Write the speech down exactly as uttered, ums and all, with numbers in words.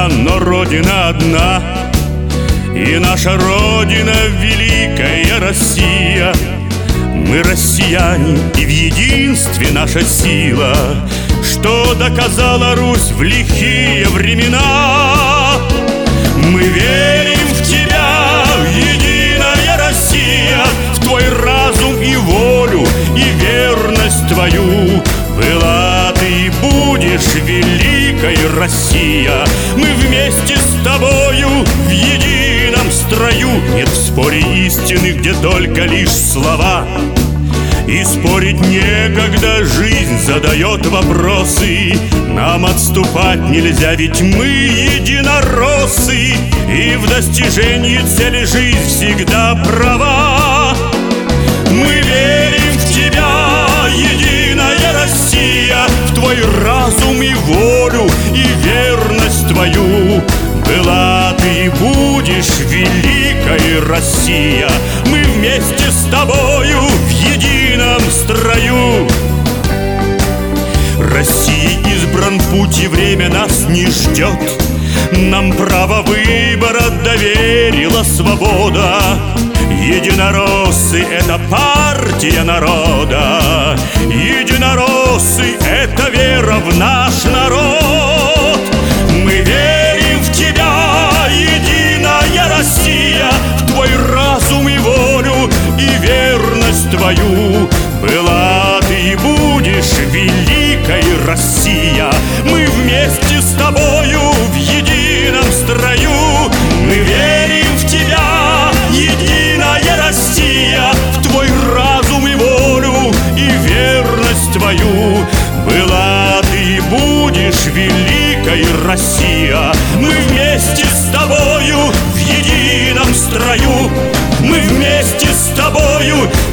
страна, но Родина одна. И наша Родина великая Россия. Мы россияне, и в единстве наша сила, что доказала Русь в лихие времена. Мы верим в тебя, единая Россия, в твой разум и волю, и верность твою. Была ты и будешь великой Россия. Мы вместе с тобою в едином строю. Нет в споре истины, где только лишь слова. И спорить некогда, жизнь задает вопросы. Нам отступать нельзя, ведь мы единороссы. И в достижении цели жизнь всегда права. Мы верим в тебя, единая Россия, в твой разум и волю, и верность твою. Была ты и будешь великой Россия. Мы вместе с тобою в едином строю. России избран путь, и время нас не ждет. Нам право выбора доверила свобода. Единороссы — это партия народа. Единороссы — это вера в наш народ. Мы верим в тебя, единая Россия, в твой разум и волю, и верность твою. Была ты и будешь великой Россия. Мы вместе с тобою в едином строю. Мы верим в тебя, единая Россия, в твой разум и волю, и верность твою. Была ты и будешь великой Россия. Мы вместе с тобою в едином строю. Мы вместе с тобою